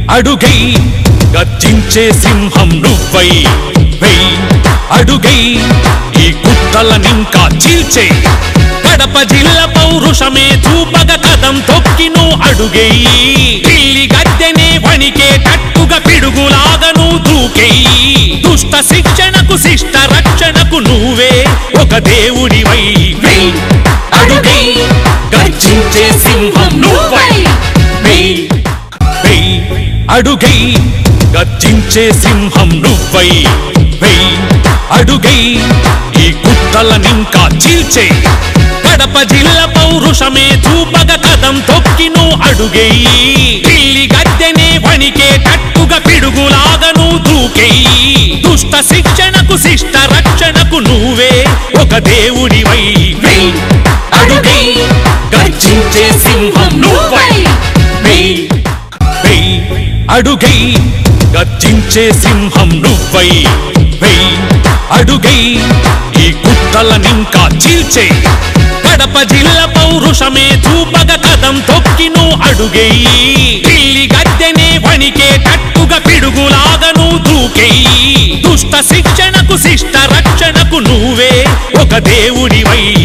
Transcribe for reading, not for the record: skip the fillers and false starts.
అడుగై గర్జించే సింహం నువ్వై వెయ్ అడుగై ఈ కుట్రలనింకా చీల్చే కడప జిల్లా పౌరుషమే చూపగ కదం తొక్కి నువ్వు అడుగై ఢిల్లీ గద్దెనే వణికేటట్టుగా పిడుగులాగా నువ్వు దూకెయ్యి దుష్ట శిక్షణకు శిష్ట రక్షణకు నువ్వే ఒక దేవుడివై వెయ్ అడుగై గర్జించే సింహం నువ్వై వెయ్ వెయ్ అడుగై గర్జించే సింహం నువ్వై వెయ్ అడుగై ఈ కుట్రలనింకా చీల్చే కడప జిల్లా పౌరుషమే చూపగ కదం తొక్కి నువ్వు అడుగెయ్యి ఢిల్లీ గద్దెనే వణికేటట్టుగా పిడుగులాగా నువ్వు దూకెయ్యి దుష్ట శిక్షణకు శిష్ట రక్షణకు నువ్వే ఒక దేవుడివై వెయ్ అడుగై గర్జించే సింహం నువ్వై వెయ్ వెయ్ అడుగై గర్జించే సింహం నువ్వై వెయ్ అడుగై ఈ కుట్రలనింకా చీల్చే కడప జిల్లా పౌరుషమే చూపగ కదం తొక్కి నువ్వు అడుగెయ్యి ఢిల్లీ గద్దెనే వణికేటట్టుగా పిడుగులాగా నువ్వు దూకెయ్యి దుష్ట శిక్షణకు శిష్ట రక్షణకు నువ్వే ఒక దేవుడివై